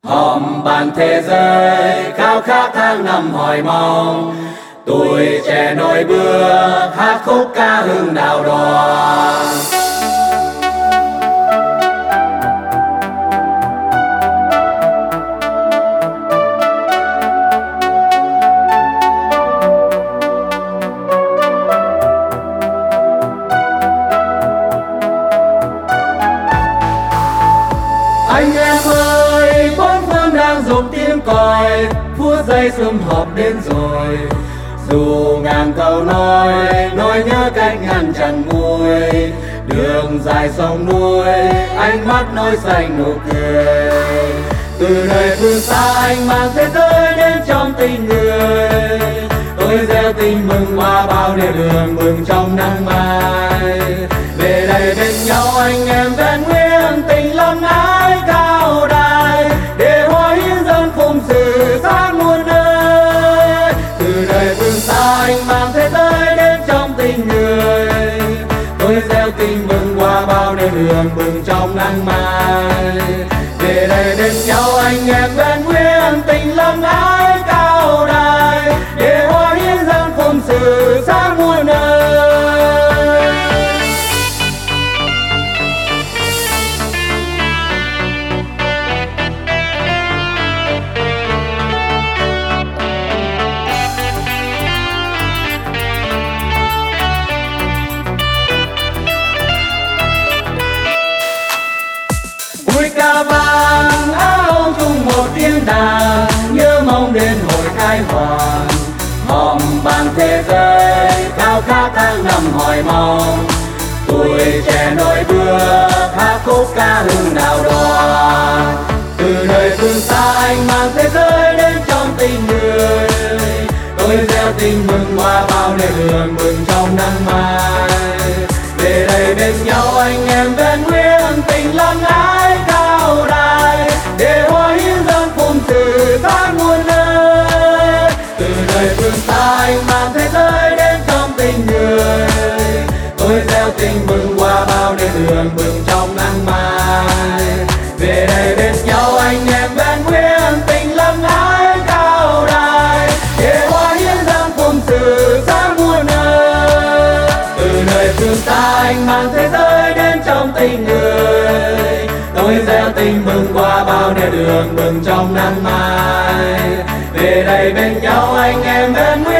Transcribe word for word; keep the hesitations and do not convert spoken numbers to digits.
hòm bàn thế giới khao khát tháng năm hoài mong. Tuổi trẻ nối bước hát khúc ca hương đào đoàn. Anh em ơi, bốn phương đang rộn tiếng còi, phút giây sum họp đến rồi. Dù ngàn câu nói, nỗi nhớ cách ngàn chẳng nguôi. Đường dài sông núi, ánh mắt nối xanh nụ cười. Từ nơi phương xa anh mang thế giới đến trong tình người. Tôi gieo tình mừng qua bao nẻo đường mừng trong nắng mai. Về đây bên nhau anh em vẫn nguyên tình lòng ái cao đài. Để hoa hiến dâng phụng sự sáng muôn nơi. Từ đời phương xa anh mang thế giới đến trong tình người. Tôi gieo tình mừng qua bao nẻo đường mừng trong nắng mai. Về đây bên nhau anh em vẫn nguyên tình lòng ái cao đài. Để hoa hiến dâng phụng sự sáng muôn nơi. Vui ca vang áo chung một tiếng đàn, nhớ mong đến hồi khai hoàng. Hòm bàn thế giới khao khát tháng năm hoài mong. Tuổi trẻ nối bước hát khúc ca hương đào đoàn. Từ nơi phương xa anh mang thế giới đến trong tình người. Tôi gieo tình mừng qua bao nẻo đường mừng trong nắng mai. Về đây bên nhau anh em vẫn nguyên tình lòng ái cao đài. Để hoa hiến dâng phụng sự sáng muôn nơi. Từ nơi phương xa anh mang thế giới đến trong tình người. Tôi gieo tình mừng qua bao nẻo đường mừng trong nắng mai. Về đây bên nhau anh em vẫn nguyên tình lòng ái cao đài. Để hoa hiến dâng phụng sự sáng muôn nơi. Từ nơi phương xa anh mang thế giới đến trong tình người. Tôi gieo tình mừng qua bao nẻo đường mừng trong nắng mai. Về đây bên nhau anh em vẫn nguyên